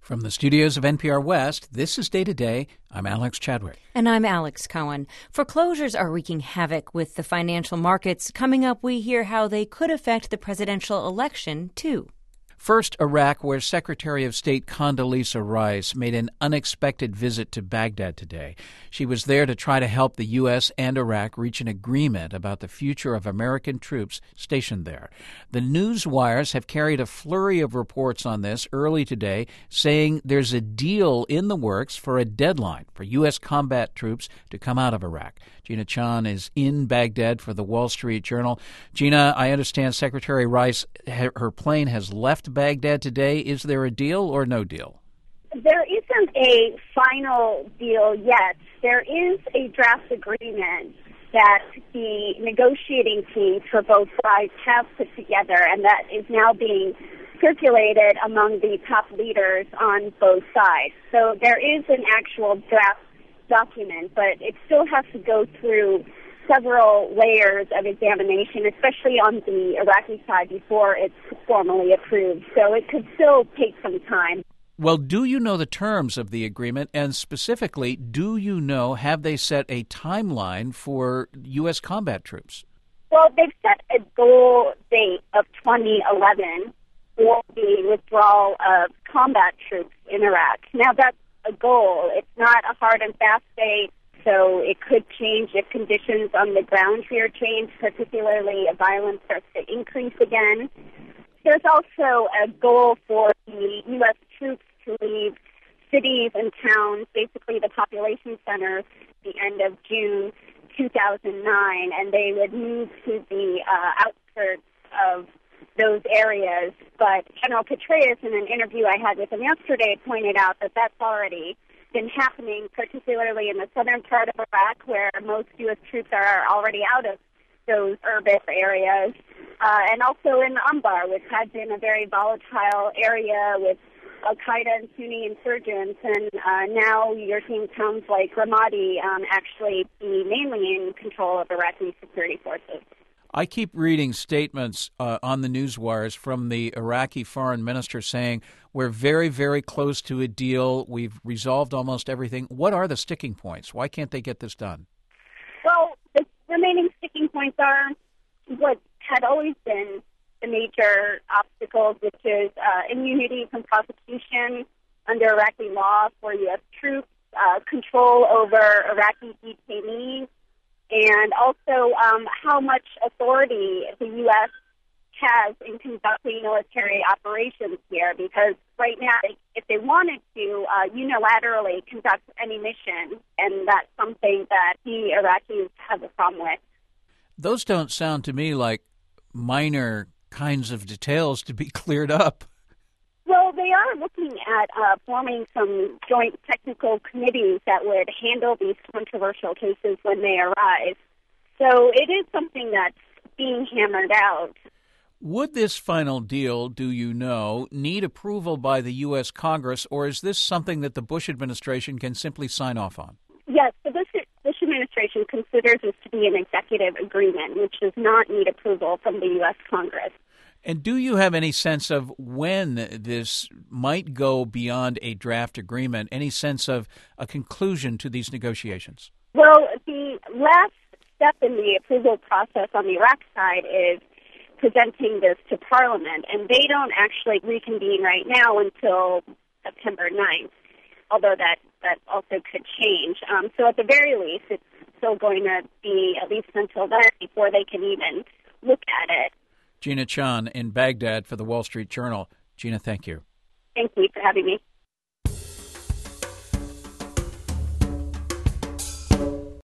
From the studios of NPR West, this is Day to Day. I'm Alex Chadwick. And I'm Alex Cohen. Foreclosures are wreaking havoc with the financial markets. Coming up, we hear how they could affect the presidential election, too. First, Iraq, where Secretary of State Condoleezza Rice made an unexpected visit to Baghdad today. She was there to try to help the U.S. and Iraq reach an agreement about the future of American troops stationed there. The news wires have carried a flurry of reports on this early today, saying there's a deal in the works for a deadline for U.S. combat troops to come out of Iraq. Gina Chan is in Baghdad for the Wall Street Journal. Gina, I understand Secretary Rice, her plane has left Baghdad today. Is there a deal or no deal? There isn't a final deal yet. There is a draft agreement that the negotiating teams for both sides have put together, and that is now being circulated among the top leaders on both sides. So there is an actual draft document, but it still has to go through several layers of examination, especially on the Iraqi side, before it's formally approved. So it could still take some time. Well, do you know the terms of the agreement? And specifically, do you know, have they set a timeline for U.S. combat troops? Well, they've set a goal date of 2011 for the withdrawal of combat troops in Iraq. Now, that's a goal. It's not a hard and fast date, so it could change if conditions on the ground here change, particularly if violence starts to increase again. There's also a goal for the U.S. troops to leave cities and towns, basically the population centers, at the end of June 2009, and they would move to the outskirts of those areas. But General Petraeus, in an interview I had with him yesterday, pointed out that that's already been happening, particularly in the southern part of Iraq, where most U.S. troops are already out of those urban areas, and also in Anbar, which had been a very volatile area with Al-Qaeda and Sunni insurgents, and now you're seeing towns like Ramadi actually be mainly in control of Iraqi security forces. I keep reading statements on the news wires from the Iraqi foreign minister saying we're very, very close to a deal. We've resolved almost everything. What are the sticking points? Why can't they get this done? Well, the remaining sticking points are what had always been the major obstacles, which is immunity from prosecution under Iraqi law for U.S. troops, control over Iraqi detainees, and also how much authority the U.S. has in conducting military operations here, because right now, if they wanted to unilaterally conduct any mission, and that's something that the Iraqis have a problem with. Those don't sound to me like minor kinds of details to be cleared up. Well, they are looking at forming some joint technical committees that would handle these controversial cases when they arise. So it is something that's being hammered out. Would this final deal, do you know, need approval by the U.S. Congress, or is this something that the Bush administration can simply sign off on? Yes, the Bush administration considers this to be an executive agreement, which does not need approval from the U.S. Congress. And do you have any sense of when this might go beyond a draft agreement, any sense of a conclusion to these negotiations? Well, the last step in the approval process on the Iraq side is presenting this to Parliament, and they don't actually reconvene right now until September 9th, although that also could change. So at the very least, it's still going to be at least until then before they can even look at it. Gina Chan in Baghdad for the Wall Street Journal. Gina, thank you. Thank you for having me.